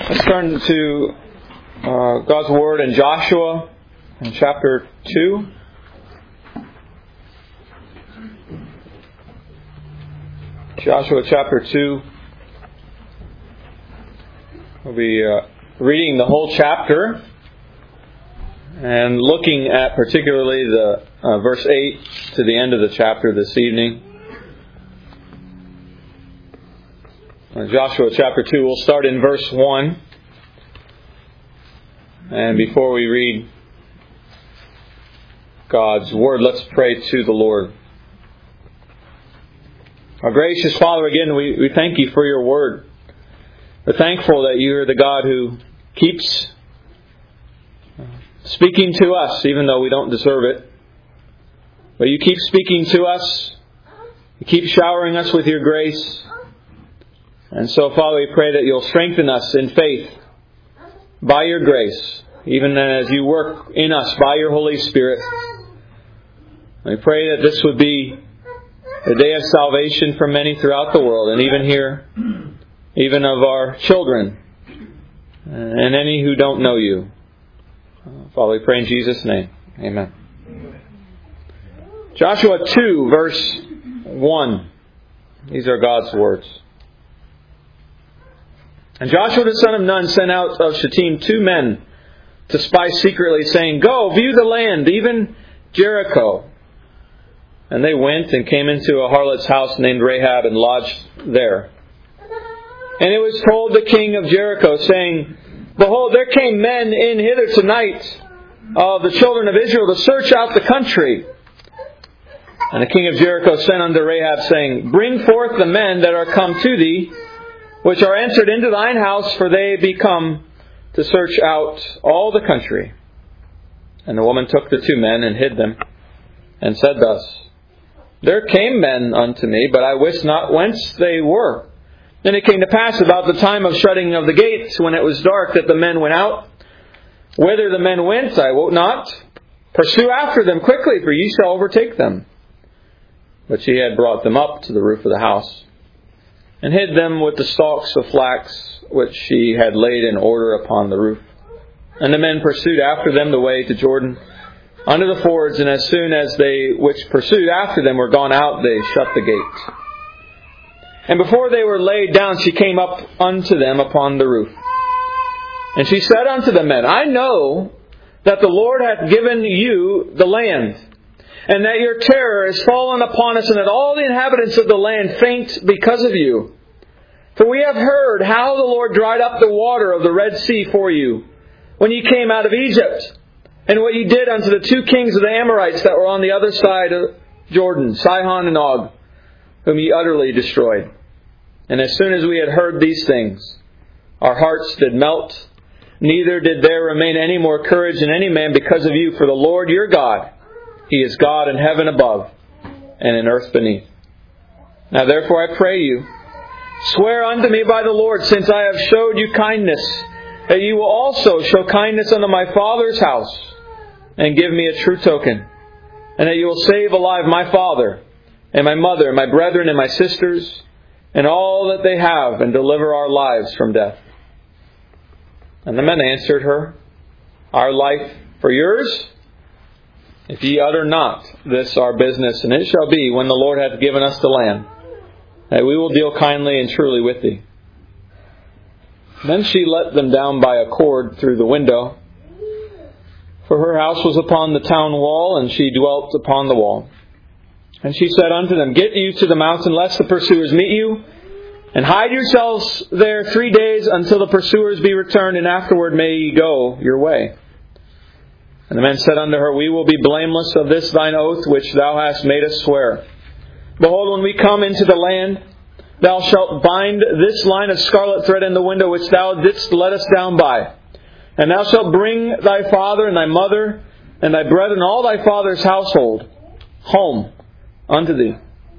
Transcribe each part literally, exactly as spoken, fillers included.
Let's turn to uh, God's Word in Joshua in chapter two. Joshua chapter two. We'll be uh, reading the whole chapter and looking at particularly the uh, verse eight to the end of the chapter this evening. In Joshua chapter two, we'll start in verse one. And before we read God's Word, let's pray to the Lord. Our gracious Father, again, we, we thank you for your Word. We're thankful that you are the God who keeps speaking to us, even though we don't deserve it. But you keep speaking to us. You keep showering us with your grace. And so, Father, we pray that you'll strengthen us in faith by your grace, even as you work in us by your Holy Spirit. We pray that this would be a day of salvation for many throughout the world, and even here, even of our children, and any who don't know you. Father, we pray in Jesus' name. Amen. Joshua two, verse one. These are God's words. And Joshua the son of Nun sent out of Shittim two men to spy secretly, saying, "Go, view the land, even Jericho." And they went and came into a harlot's house named Rahab and lodged there. And it was told the king of Jericho, saying, "Behold, there came men in hither tonight of the children of Israel to search out the country." And the king of Jericho sent unto Rahab, saying, "Bring forth the men that are come to thee, which are entered into thine house, for they be come to search out all the country." And the woman took the two men and hid them, and said thus, "There came men unto me, but I wist not whence they were. And it came to pass about the time of shutting of the gates, when it was dark, that the men went out. Whither the men went, I wot not. Pursue after them quickly, for ye shall overtake them." But she had brought them up to the roof of the house, and hid them with the stalks of flax which she had laid in order upon the roof. And the men pursued after them the way to Jordan, under the fords, and as soon as they which pursued after them were gone out, they shut the gate. And before they were laid down, she came up unto them upon the roof. And she said unto the men, "I know that the Lord hath given you the land, and that your terror is fallen upon us, and that all the inhabitants of the land faint because of you. For we have heard how the Lord dried up the water of the Red Sea for you, when ye came out of Egypt, and what ye did unto the two kings of the Amorites that were on the other side of Jordan, Sihon and Og, whom ye utterly destroyed. And as soon as we had heard these things, our hearts did melt, neither did there remain any more courage in any man because of you, for the Lord your God, He is God in heaven above and in earth beneath. Now therefore I pray you, swear unto me by the Lord, since I have showed you kindness, that you will also show kindness unto my father's house, and give me a true token, and that you will save alive my father, and my mother, and my brethren, and my sisters, and all that they have, and deliver our lives from death." And the men answered her, "Our life for yours? If ye utter not this our business, and it shall be, when the Lord hath given us the land, that we will deal kindly and truly with thee." Then she let them down by a cord through the window, for her house was upon the town wall, and she dwelt upon the wall. And she said unto them, "Get you to the mountain, lest the pursuers meet you, and hide yourselves there three days until the pursuers be returned, and afterward may ye go your way." And the men said unto her, "We will be blameless of this thine oath which thou hast made us swear. Behold, when we come into the land, thou shalt bind this line of scarlet thread in the window which thou didst let us down by. And thou shalt bring thy father and thy mother and thy brethren, all thy father's household, home unto thee.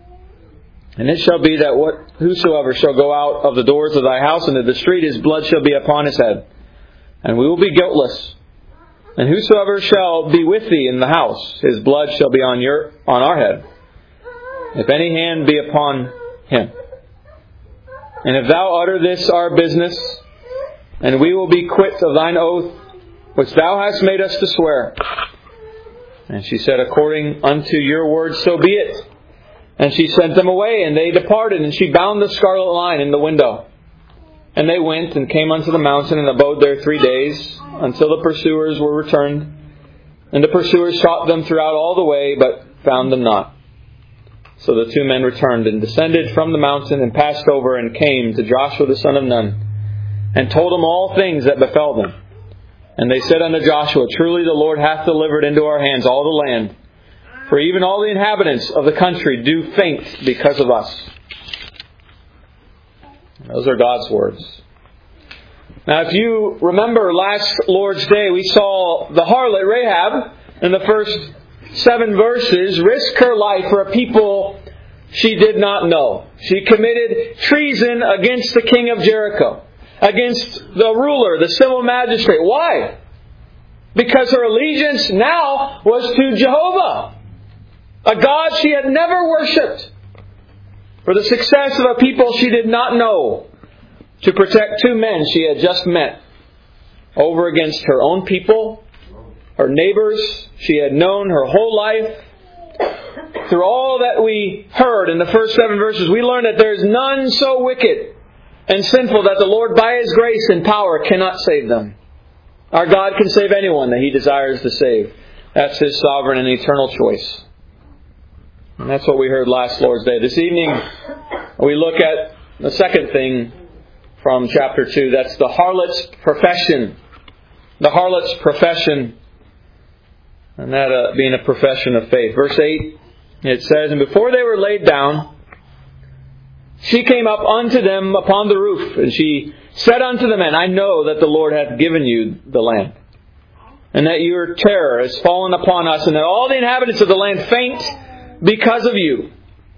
And it shall be that what whosoever shall go out of the doors of thy house into the street, his blood shall be upon his head. And we will be guiltless. And whosoever shall be with thee in the house, his blood shall be on your on our head, if any hand be upon him. And if thou utter this our business, and we will be quit of thine oath, which thou hast made us to swear. And she said, according unto your word, so be it. And she sent them away, and they departed, and she bound the scarlet line in the window. And they went and came unto the mountain, and abode there three days, until the pursuers were returned. And the pursuers sought them throughout all the way, but found them not. So the two men returned, and descended from the mountain, and passed over, and came to Joshua the son of Nun, and told him all things that befell them. And they said unto Joshua, truly the Lord hath delivered into our hands all the land, for even all the inhabitants of the country do faint because of us. Those are God's words. Now, if you remember last Lord's Day, we saw the harlot Rahab in the first seven verses risk her life for a people she did not know. She committed treason against the king of Jericho, against the ruler, the civil magistrate. Why? Because her allegiance now was to Jehovah, a God she had never worshipped, for the success of a people she did not know, to protect two men she had just met, over against her own people, her neighbors she had known her whole life. Through all that we heard in the first seven verses, we learned that there is none so wicked and sinful that the Lord by His grace and power cannot save them. Our God can save anyone that He desires to save. That's His sovereign and eternal choice. And that's what we heard last Lord's Day. This evening, we look at the second thing from chapter two. That's the harlot's profession. The harlot's profession. And that uh, being a profession of faith. Verse eight, it says, and before they were laid down, she came up unto them upon the roof, and she said unto the men, I know that the Lord hath given you the land, and that your terror has fallen upon us, and that all the inhabitants of the land faint because of you.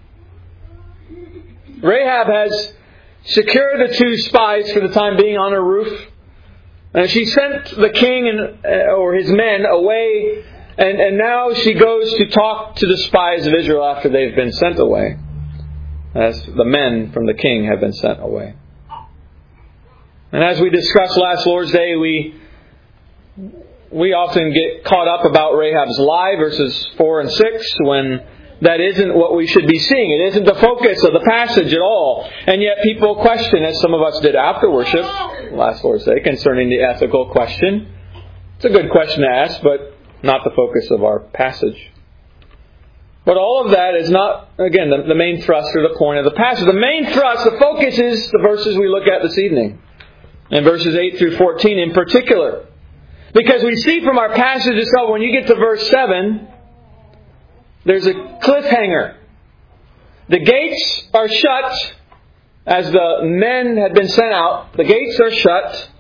Rahab has secured the two spies for the time being on her roof, and she sent the king and or his men away, and, and now she goes to talk to the spies of Israel after they've been sent away, as the men from the king have been sent away. And as we discussed last Lord's Day, we we often get caught up about Rahab's lie, verses four and six, when that isn't what we should be seeing. It isn't the focus of the passage at all. And yet people question, as some of us did after worship, last Lord's Day, concerning the ethical question. It's a good question to ask, but not the focus of our passage. But all of that is not, again, the, the main thrust or the point of the passage. The main thrust, the focus is the verses we look at this evening. And verses eight through fourteen in particular. Because we see from our passage itself, when you get to verse seven, there's a cliffhanger. The gates are shut as the men had been sent out. The gates are shut.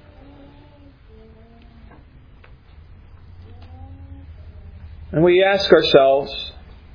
And we ask ourselves,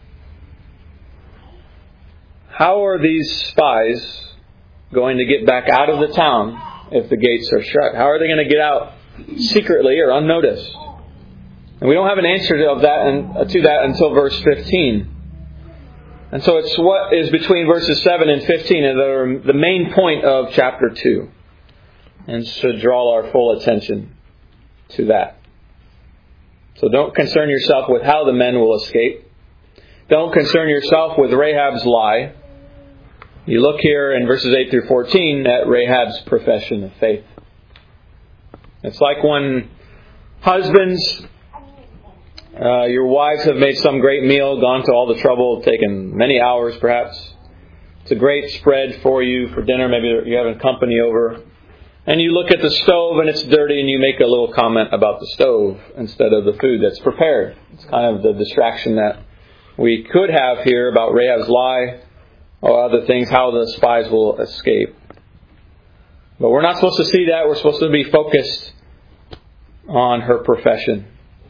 how are these spies going to get back out of the town if the gates are shut? How are they going to get out secretly or unnoticed? And we don't have an answer to that and to that until verse fifteen. And so it's what is between verses seven and fifteen that are the main point of chapter two, and should draw our full attention to that. So don't concern yourself with how the men will escape. Don't concern yourself with Rahab's lie. You look here in verses eight through fourteen at Rahab's profession of faith. It's like when husbands, uh, your wives have made some great meal, gone to all the trouble, taken many hours perhaps. It's a great spread for you for dinner. Maybe you're having company over. And you look at the stove and it's dirty, and you make a little comment about the stove instead of the food that's prepared. It's kind of the distraction that we could have here about Rahab's lie or other things, how the spies will escape. But we're not supposed to see that. We're supposed to be focused on her profession.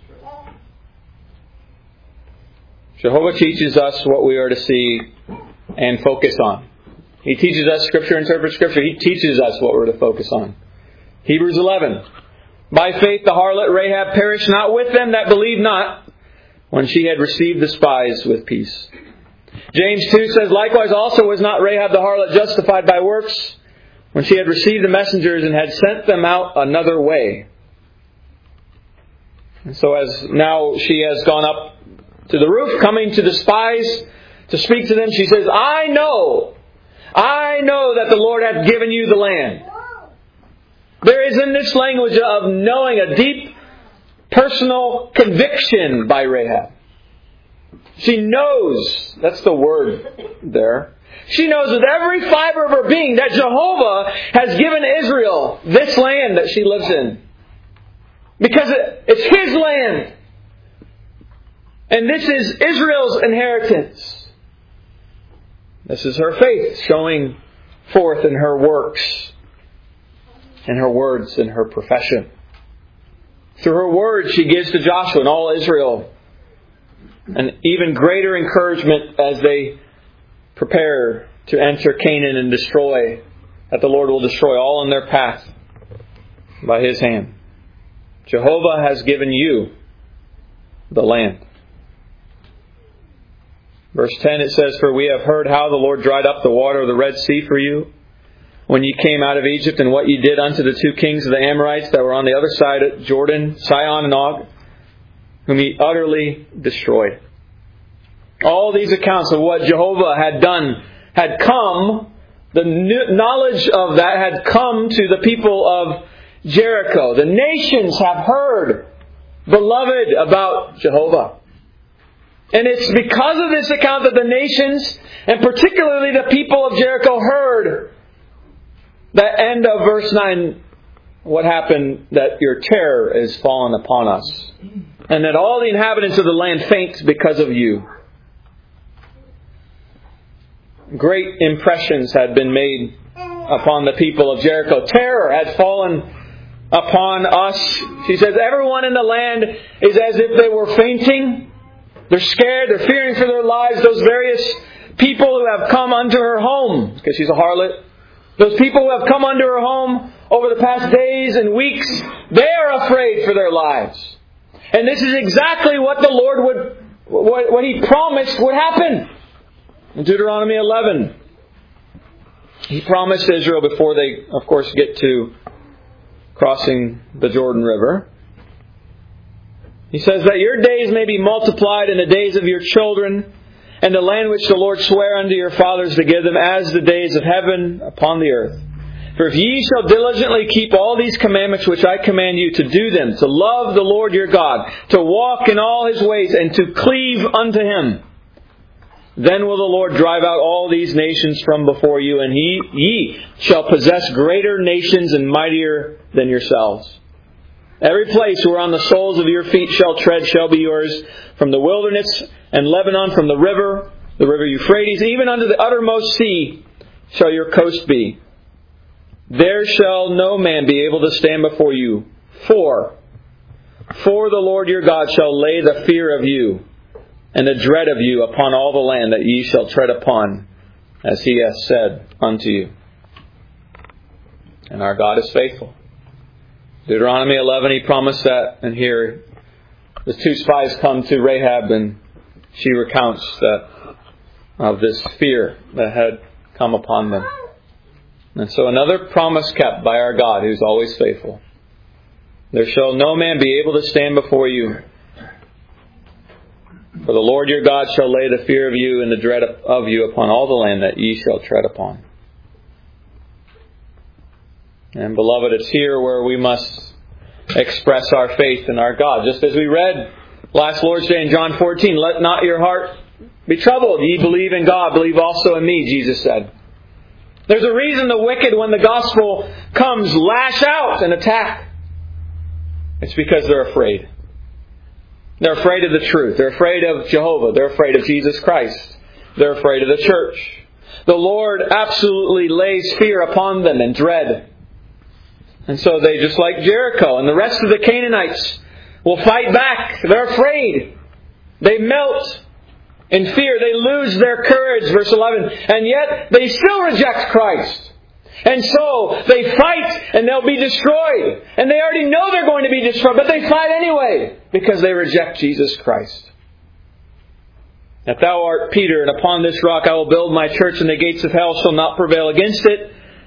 Jehovah teaches us what we are to see and focus on. He teaches us Scripture, interprets Scripture. He teaches us what we're to focus on. Hebrews eleven. By faith the harlot Rahab perished not with them that believed not, when she had received the spies with peace. James two says, likewise also was not Rahab the harlot justified by works, when she had received the messengers and had sent them out another way. And so as now she has gone up to the roof, coming to the spies to speak to them, she says, I know, I know that the Lord hath given you the land. There is in this language of knowing a deep personal conviction by Rahab. She knows, that's the word there. She knows with every fiber of her being that Jehovah has given Israel this land that she lives in. Because it's His land. And this is Israel's inheritance. This is her faith showing forth in her works, in her words, in her profession. Through her words she gives to Joshua and all Israel an even greater encouragement as they prepare to enter Canaan and destroy, that the Lord will destroy all in their path by His hand. Jehovah has given you the land. Verse ten, it says, For we have heard how the Lord dried up the water of the Red Sea for you when ye came out of Egypt, and what ye did unto the two kings of the Amorites that were on the other side of Jordan, Sihon and Og, whom He utterly destroyed. All these accounts of what Jehovah had done had come, the knowledge of that had come to the people of Jericho. The nations have heard, beloved, about Jehovah. And it's because of this account that the nations, and particularly the people of Jericho, heard that end of verse nine, what happened, that your terror is fallen upon us, and that all the inhabitants of the land faint because of you. Great impressions had been made upon the people of Jericho. Terror had fallen upon us. She says, everyone in the land is as if they were fainting. They're scared. They're fearing for their lives. Those various people who have come unto her home, because she's a harlot. Those people who have come unto her home over the past days and weeks, they are afraid for their lives. And this is exactly what the Lord would, what, what He promised would happen. In Deuteronomy eleven, He promised Israel before they, of course, get to crossing the Jordan River. He says that your days may be multiplied in the days of your children, and the land which the Lord sware unto your fathers to give them as the days of heaven upon the earth. For if ye shall diligently keep all these commandments which I command you, to do them, to love the Lord your God, to walk in all His ways, and to cleave unto Him, then will the Lord drive out all these nations from before you, and he, ye shall possess greater nations and mightier than yourselves. Every place whereon the soles of your feet shall tread shall be yours, from the wilderness and Lebanon, from the river, the river Euphrates, even unto the uttermost sea shall your coast be. There shall no man be able to stand before you. For, for the Lord your God shall lay the fear of you and the dread of you upon all the land that ye shall tread upon, as He hath said unto you. And our God is faithful. Deuteronomy eleven, He promised that, and here the two spies come to Rahab, and she recounts that of this fear that had come upon them. And so another promise kept by our God, who's always faithful. There shall no man be able to stand before you. For the Lord your God shall lay the fear of you and the dread of you upon all the land that ye shall tread upon. And beloved, it's here where we must express our faith in our God. Just as we read last Lord's Day in John fourteen, let not your heart be troubled. Ye believe in God, believe also in me, Jesus said. There's a reason the wicked, when the gospel comes, lash out and attack. It's because they're afraid. They're afraid of the truth. They're afraid of Jehovah. They're afraid of Jesus Christ. They're afraid of the church. The Lord absolutely lays fear upon them and dread. And so they, just like Jericho and the rest of the Canaanites, will fight back. They're afraid. They melt in fear. They lose their courage, verse eleven. And yet they still reject Christ. And so they fight and they'll be destroyed. And they already know they're going to be destroyed, but they fight anyway because they reject Jesus Christ. If thou art Peter, and upon this rock I will build my church, and the gates of hell shall not prevail against it.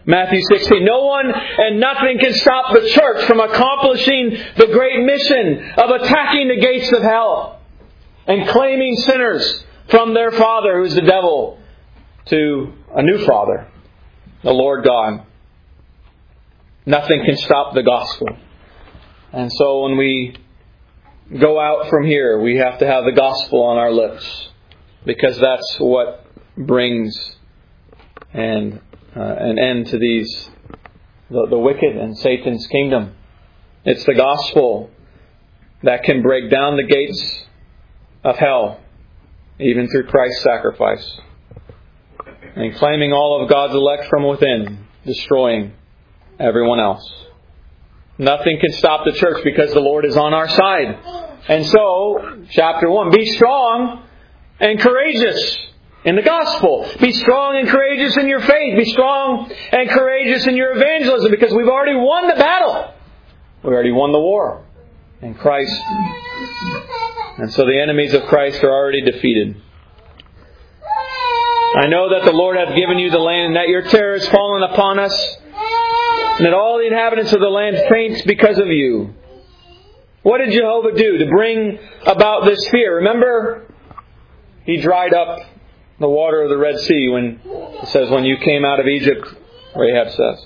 Matthew sixteen. No one and nothing can stop the church from accomplishing the great mission of attacking the gates of hell and claiming sinners from their father, who is the devil, to a new father, the Lord God. Nothing can stop the gospel. And so when we go out from here, we have to have the gospel on our lips, because that's what brings and uh, an end to these the, the wicked and Satan's kingdom. It's the gospel that can break down the gates of hell, even through Christ's sacrifice, and claiming all of God's elect from within, destroying everyone else. Nothing can stop the church because the Lord is on our side. And so, chapter one, be strong and courageous in the gospel. Be strong and courageous in your faith. Be strong and courageous in your evangelism, because we've already won the battle. We already won the war in Christ. And so the enemies of Christ are already defeated. I know that the Lord hath given you the land, and that your terror is fallen upon us, and that all the inhabitants of the land faint because of you. What did Jehovah do to bring about this fear? Remember, He dried up the water of the Red Sea when it says, when you came out of Egypt, Rahab says.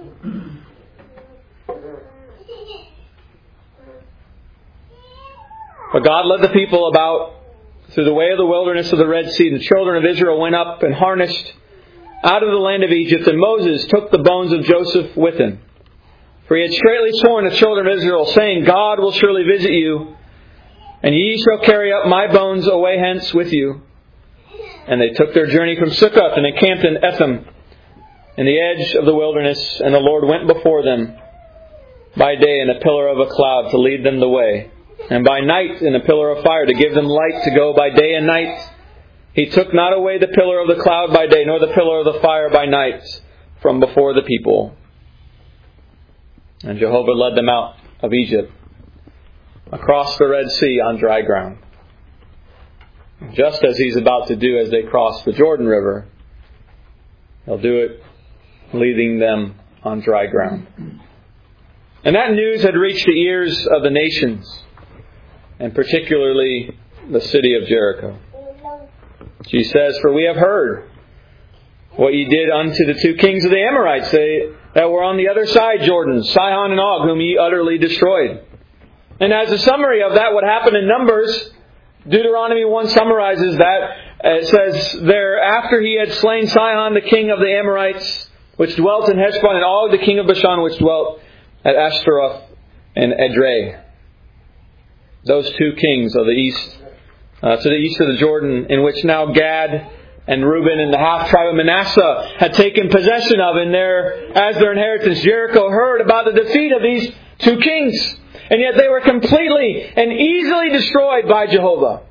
But God led the people about through the way of the wilderness of the Red Sea. The children of Israel went up and harnessed out of the land of Egypt, and Moses took the bones of Joseph with him. For he had straitly sworn the children of Israel, saying, God will surely visit you, and ye shall carry up my bones away hence with you. And they took their journey from Succoth and encamped in Etham, in the edge of the wilderness. And the Lord went before them by day in a pillar of a cloud to lead them the way, and by night in a pillar of fire to give them light to go by day and night. He took not away the pillar of the cloud by day, nor the pillar of the fire by night from before the people. And Jehovah led them out of Egypt, across the Red Sea on dry ground, just as He's about to do as they cross the Jordan River. He'll do it leading them on dry ground. And that news had reached the ears of the nations, and particularly the city of Jericho. She says, for we have heard what ye did unto the two kings of the Amorites, they that were on the other side Jordan, Sihon and Og, whom ye utterly destroyed. And as a summary of that, what happened in Numbers, Deuteronomy one summarizes that. It says there, after he had slain Sihon, the king of the Amorites, which dwelt in Heshbon, and Og, the king of Bashan, which dwelt at Ashtaroth and Edrei. Those two kings of the east, uh, to the east of the Jordan, in which now Gad and Reuben and the half tribe of Manasseh had taken possession of in their, as their inheritance. Jericho heard about the defeat of these two kings, and yet they were completely and easily destroyed by Jehovah.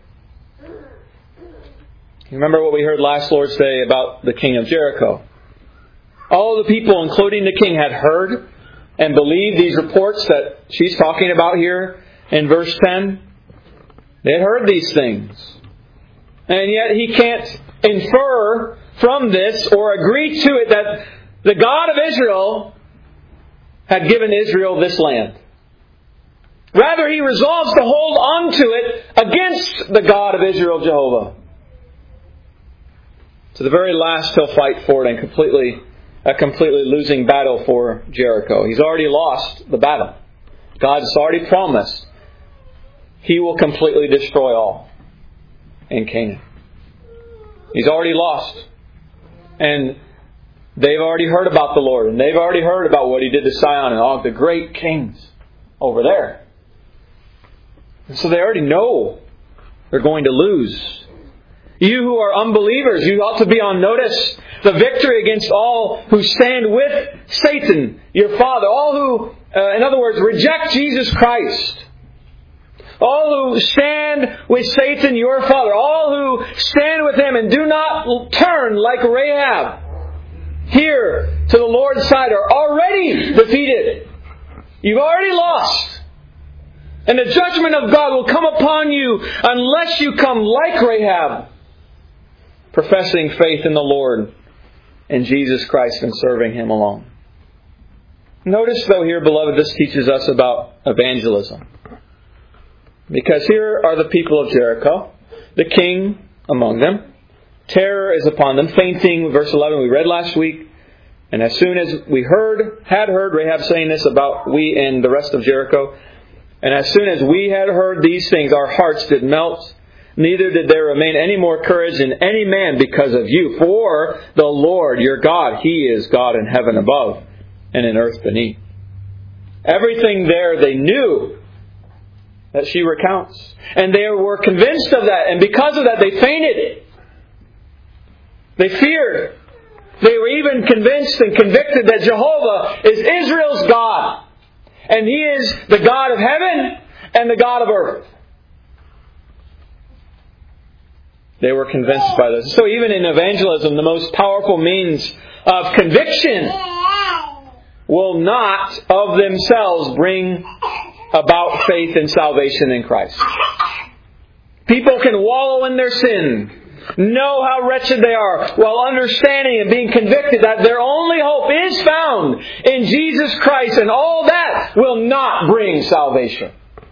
You remember what we heard last Lord's Day about the king of Jericho. All the people, including the king, had heard and believed these reports that she's talking about here in verse ten. They had heard these things. And yet he can't infer from this or agree to it that the God of Israel had given Israel this land. Rather, he resolves to hold on to it against the God of Israel, Jehovah. To the very last, he'll fight for it and completely, a completely losing battle for Jericho. He's already lost the battle. God's already promised He will completely destroy all in Canaan. He's already lost. And they've already heard about the Lord. And they've already heard about what He did to Sihon and Og, the great kings over there. And so they already know they're going to lose. You who are unbelievers, you ought to be on notice. The victory against all who stand with Satan, your father. All who, uh, in other words, reject Jesus Christ. All who stand with Satan, your father. All who stand with him and do not turn like Rahab here to the Lord's side are already defeated. You've already lost. And the judgment of God will come upon you unless you come like Rahab, professing faith in the Lord in Jesus Christ and serving Him alone. Notice, though, here, beloved, this teaches us about evangelism. Because here are the people of Jericho, the king among them. Terror is upon them, fainting, verse eleven we read last week. And as soon as we heard, had heard Rahab saying this about we and the rest of Jericho, and as soon as we had heard these things, our hearts did melt. Neither did there remain any more courage in any man because of you. For the Lord your God, He is God in heaven above and in earth beneath. Everything there they knew that she recounts. And they were convinced of that. And because of that, they fainted. They feared. They were even convinced and convicted that Jehovah is Israel's God. And He is the God of heaven and the God of earth. They were convinced by this. So even in evangelism, the most powerful means of conviction will not of themselves bring about faith and salvation in Christ. People can wallow in their sin, know how wretched they are, while understanding and being convicted that their only hope is found in Jesus Christ, and all that will not bring salvation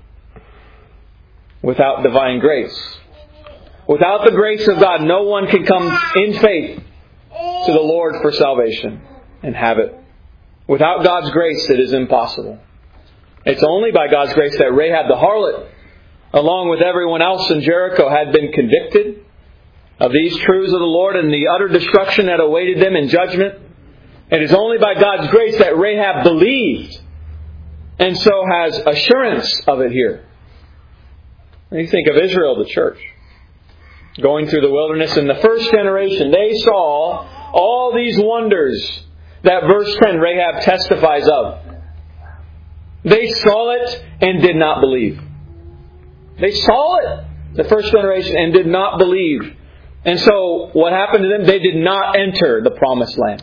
without divine grace. Without the grace of God, no one can come in faith to the Lord for salvation and have it. Without God's grace, it is impossible. It's only by God's grace that Rahab the harlot, along with everyone else in Jericho, had been convicted of these truths of the Lord and the utter destruction that awaited them in judgment. It is only by God's grace that Rahab believed, and so has assurance of it here. When you think of Israel, the church, going through the wilderness in the first generation, they saw all these wonders that verse ten, Rahab testifies of. They saw it and did not believe. They saw it, the first generation, and did not believe. And so what happened to them? They did not enter the promised land.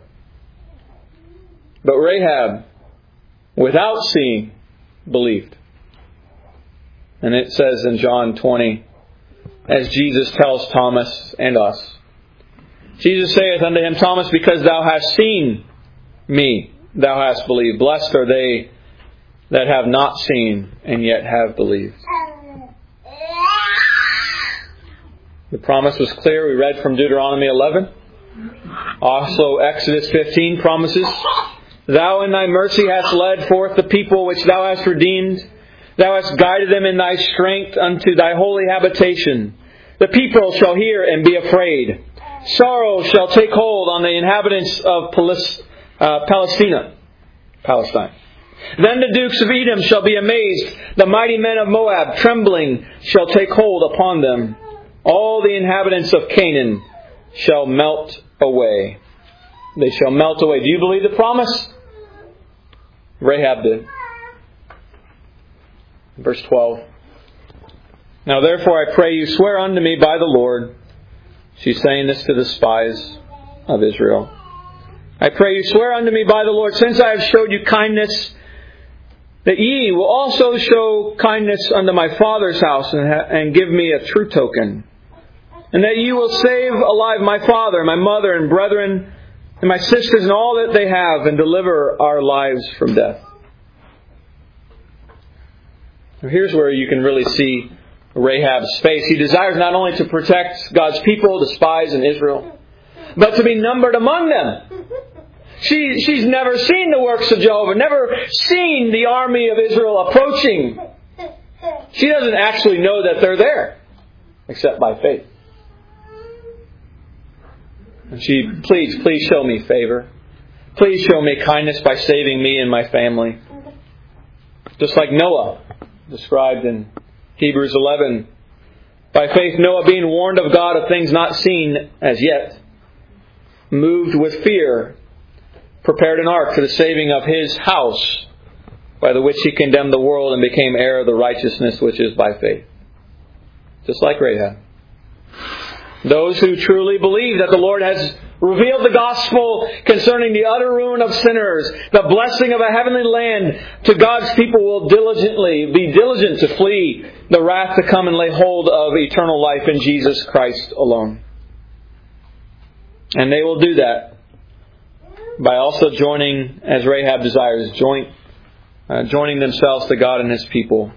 But Rahab, without seeing, believed. And it says in John twenty, as Jesus tells Thomas and us, Jesus saith unto him, Thomas, because thou hast seen me, thou hast believed. Blessed are they that have not seen and yet have believed. The promise was clear. We read from Deuteronomy eleven. Also Exodus fifteen promises, Thou in thy mercy hast led forth the people which thou hast redeemed. Thou hast guided them in thy strength unto thy holy habitation. The people shall hear and be afraid. Sorrow shall take hold on the inhabitants of Palis- uh, Palestina, Palestine. Then the dukes of Edom shall be amazed. The mighty men of Moab, trembling, shall take hold upon them. All the inhabitants of Canaan shall melt away. They shall melt away. Do you believe the promise? Rahab did. Verse twelve. Now therefore I pray you, swear unto me by the Lord. She's saying this to the spies of Israel. I pray you, swear unto me by the Lord, since I have showed you kindness, that ye will also show kindness unto my father's house, and, ha- and give me a true token. And that ye will save alive my father, my mother, and brethren, and my sisters, and all that they have, and deliver our lives from death. Now here's where you can really see Rahab's face. He desires not only to protect God's people, the spies in Israel, but to be numbered among them. She, she's never seen the works of Jehovah, never seen the army of Israel approaching. She doesn't actually know that they're there, except by faith. And she pleads, please show me favor. Please show me kindness by saving me and my family. Just like Noah, described in Hebrews eleven. By faith Noah, being warned of God of things not seen as yet, moved with fear, prepared an ark for the saving of his house, by the which he condemned the world and became heir of the righteousness which is by faith. Just like Rahab. Those who truly believe that the Lord has revealed the gospel concerning the utter ruin of sinners, the blessing of a heavenly land to God's people, will diligently be diligent to flee the wrath to come and lay hold of eternal life in Jesus Christ alone. And they will do that by also joining, as Rahab desires, joint, uh, joining themselves to God and His people.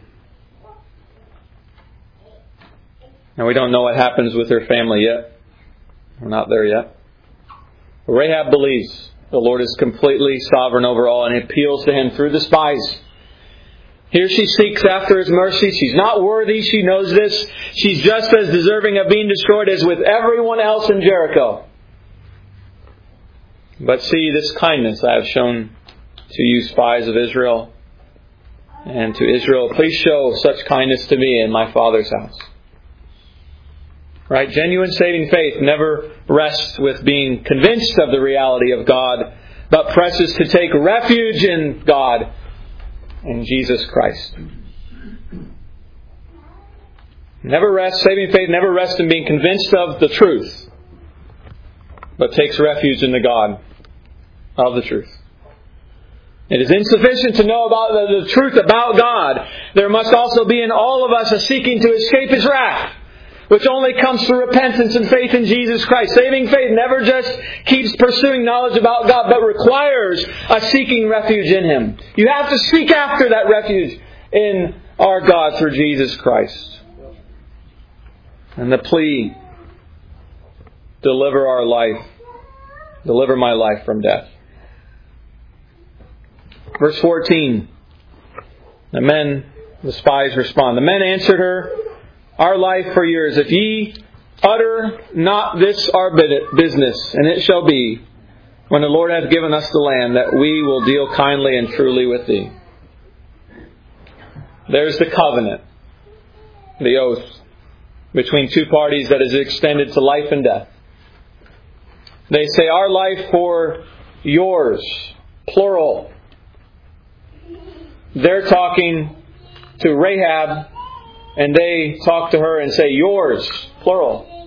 And we don't know what happens with her family yet. We're not there yet. But Rahab believes the Lord is completely sovereign over all, and appeals to Him through the spies. Here she seeks after His mercy. She's not worthy. She knows this. She's just as deserving of being destroyed as with everyone else in Jericho. But see this kindness I have shown to you, spies of Israel, and to Israel. Please show such kindness to me in my Father's house. Right? Genuine saving faith never rests with being convinced of the reality of God, but presses to take refuge in God, in Jesus Christ. Never rests, saving faith never rests in being convinced of the truth, but takes refuge in the God of the truth. It is insufficient to know about the, the truth about God. There must also be in all of us a seeking to escape His wrath, which only comes through repentance and faith in Jesus Christ. Saving faith never just keeps pursuing knowledge about God, but requires a seeking refuge in Him. You have to seek after that refuge in our God through Jesus Christ. And the plea, deliver our life, deliver my life from death. Verse fourteen, the men, the spies respond. The men answered her, our life for yours. If ye utter not this our business, and it shall be, when the Lord hath given us the land, that we will deal kindly and truly with thee. There's the covenant, the oath, between two parties that is extended to life and death. They say, our life for yours, plural. They're talking to Rahab, and they talk to her and say, yours, plural.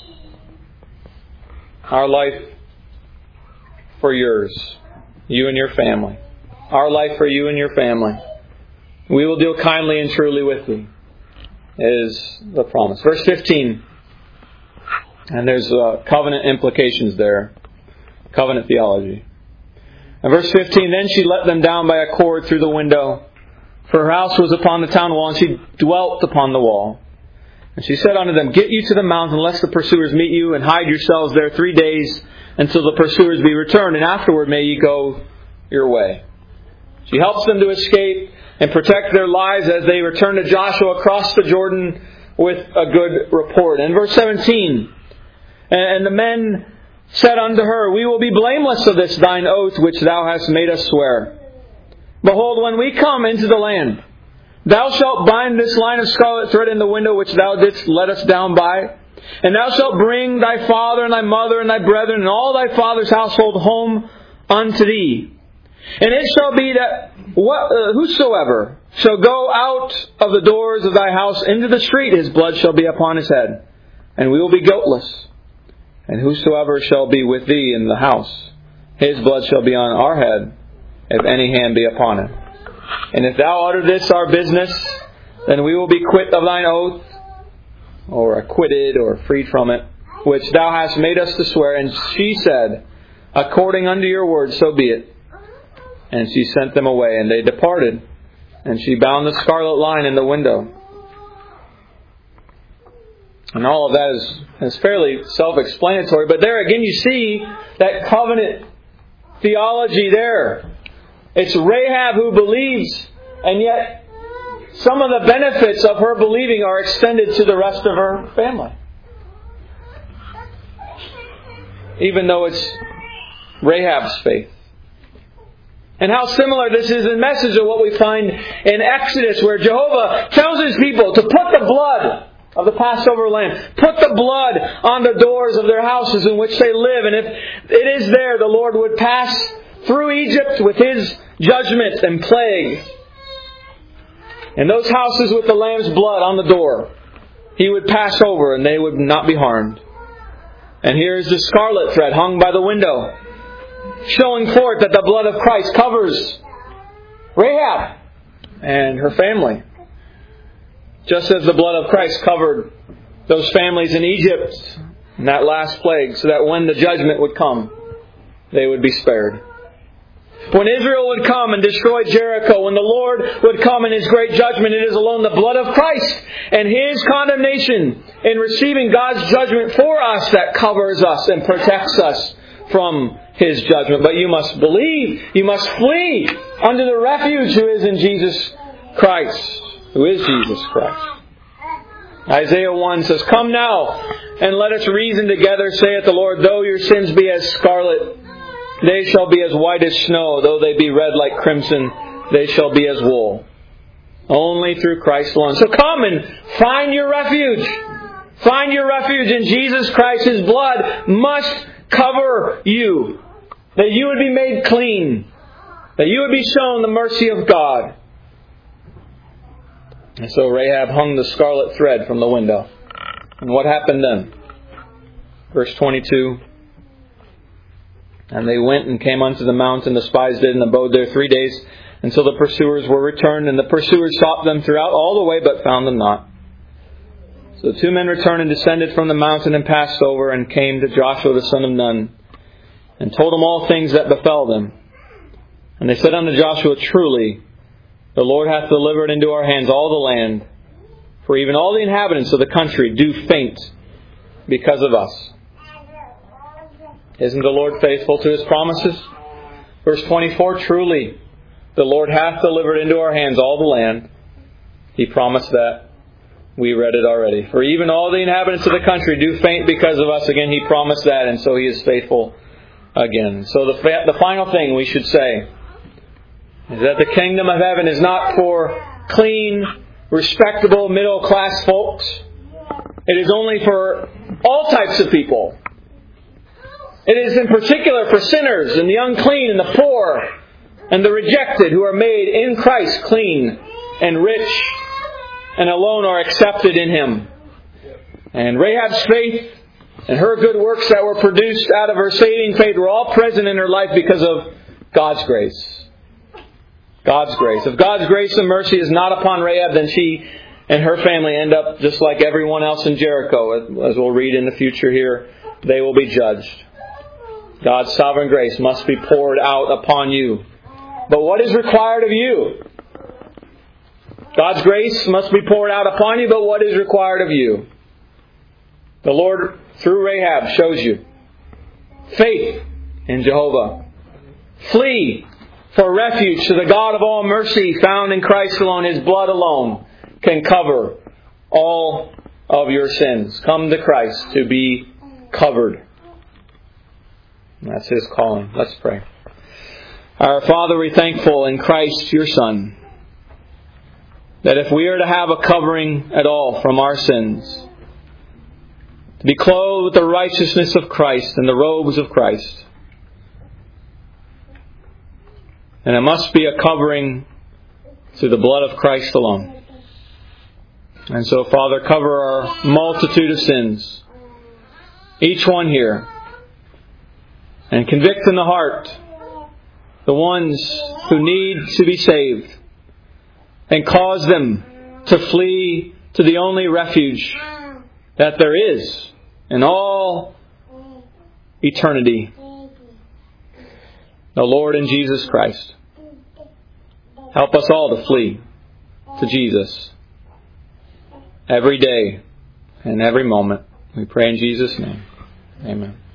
Our life for yours, you and your family. Our life for you and your family. We will deal kindly and truly with thee, is the promise. Verse fifteen. And there's uh, covenant implications there. Covenant theology. And verse fifteen, then she let them down by a cord through the window, for her house was upon the town wall, and she dwelt upon the wall. And she said unto them, get you to the mountain, lest the pursuers meet you, and hide yourselves there three days, until the pursuers be returned, and afterward may ye go your way. She helps them to escape and protect their lives as they return to Joshua across the Jordan with a good report. And verse seventeen, and the men said unto her, we will be blameless of this thine oath which thou hast made us swear. Behold, when we come into the land, thou shalt bind this line of scarlet thread in the window which thou didst let us down by, and thou shalt bring thy father and thy mother and thy brethren and all thy father's household home unto thee. And it shall be that what, uh, whosoever shall go out of the doors of thy house into the street, his blood shall be upon his head, and we will be guiltless. And whosoever shall be with thee in the house, his blood shall be on our head, if any hand be upon him. And if thou utter this our business, then we will be quit of thine oath, or acquitted, or freed from it, which thou hast made us to swear. And she said, according unto your word, so be it. And she sent them away, and they departed. And she bound the scarlet line in the window. And all of that is, is fairly self-explanatory. But there again you see that covenant theology there. It's Rahab who believes, and yet some of the benefits of her believing are extended to the rest of her family. Even though it's Rahab's faith. And how similar this is in message of what we find in Exodus, where Jehovah tells His people to put the blood of the Passover lamb, put the blood on the doors of their houses in which they live. And if it is there, the Lord would pass through Egypt with His judgment and plague. And those houses with the lamb's blood on the door, He would pass over and they would not be harmed. And here is the scarlet thread hung by the window, showing forth that the blood of Christ covers Rahab and her family. Just as the blood of Christ covered those families in Egypt in that last plague, so that when the judgment would come, they would be spared. When Israel would come and destroy Jericho, when the Lord would come in His great judgment, it is alone the blood of Christ and His condemnation in receiving God's judgment for us that covers us and protects us from His judgment. But you must believe, you must flee under the refuge who is in Jesus Christ, who is Jesus Christ. Isaiah one says, "Come now, and let us reason together, saith the Lord. Though your sins be as scarlet, they shall be as white as snow. Though they be red like crimson, they shall be as wool." Only through Christ alone. So come and find your refuge. Find your refuge in Jesus Christ. His blood must cover you. That you would be made clean. That you would be shown the mercy of God. And so Rahab hung the scarlet thread from the window. And what happened then? Verse twenty-two. "And they went and came unto the mount, and the spies did, and abode there three days, until the pursuers were returned. And the pursuers sought them throughout all the way, but found them not. So the two men returned and descended from the mountain, and passed over, and came to Joshua the son of Nun, and told him all things that befell them. And they said unto Joshua, Truly, the Lord hath delivered into our hands all the land, for even all the inhabitants of the country do faint because of us." Isn't the Lord faithful to His promises? Verse twenty-four, "Truly, the Lord hath delivered into our hands all the land." He promised that. We read it already. "For even all the inhabitants of the country do faint because of us." Again, He promised that, and so He is faithful again. So the, the final thing we should say is that the kingdom of heaven is not for clean, respectable, middle-class folks. It is only for all types of people. It is in particular for sinners and the unclean and the poor and the rejected who are made in Christ clean and rich and alone are accepted in Him. And Rahab's faith and her good works that were produced out of her saving faith were all present in her life because of God's grace. God's grace. If God's grace and mercy is not upon Rahab, then she and her family end up just like everyone else in Jericho. As we'll read in the future here, they will be judged. God's sovereign grace must be poured out upon you. But what is required of you? God's grace must be poured out upon you, but what is required of you? The Lord, through Rahab, shows you faith in Jehovah. Flee for refuge to the God of all mercy found in Christ alone. His blood alone can cover all of your sins. Come to Christ to be covered. And that's His calling. Let's pray. Our Father, we're thankful in Christ, Your Son, that if we are to have a covering at all from our sins, to be clothed with the righteousness of Christ and the robes of Christ, and it must be a covering through the blood of Christ alone. And so, Father, cover our multitude of sins, each one here, and convict in the heart the ones who need to be saved, and cause them to flee to the only refuge that there is in all eternity, the Lord and Jesus Christ. Help us all to flee to Jesus every day and every moment. We pray in Jesus' name. Amen.